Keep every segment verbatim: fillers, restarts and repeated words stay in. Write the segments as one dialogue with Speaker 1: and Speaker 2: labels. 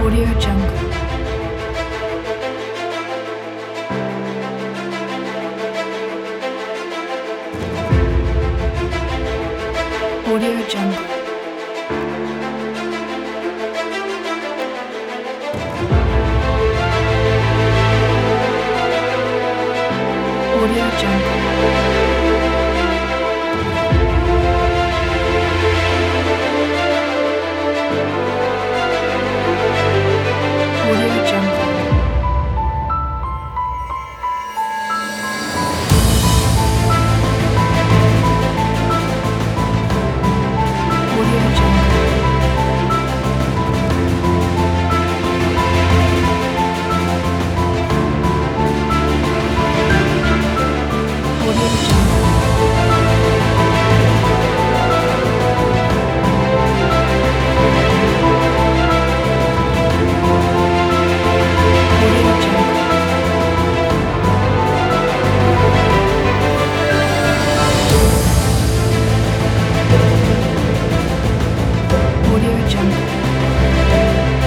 Speaker 1: Audio Jungle. Audio Jungle. Audio Jungle. Audio Jungle. Audio Jungle. Audio Jungle. Audio Jungle. Audio Jungle.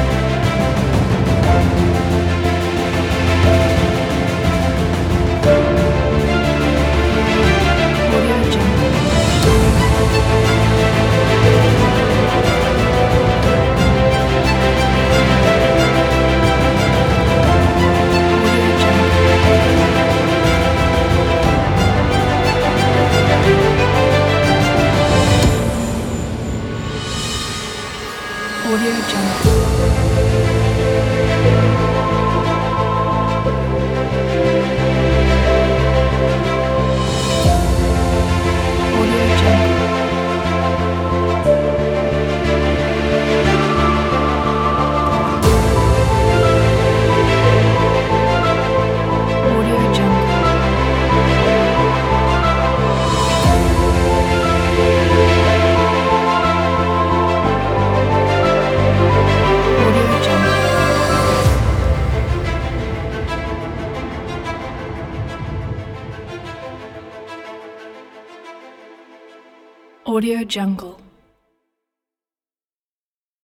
Speaker 1: Audio Jungle. Audio Jungle. Audio Jungle. Audio Jungle. Audio Jungle. Audio Jungle. Audio Jungle.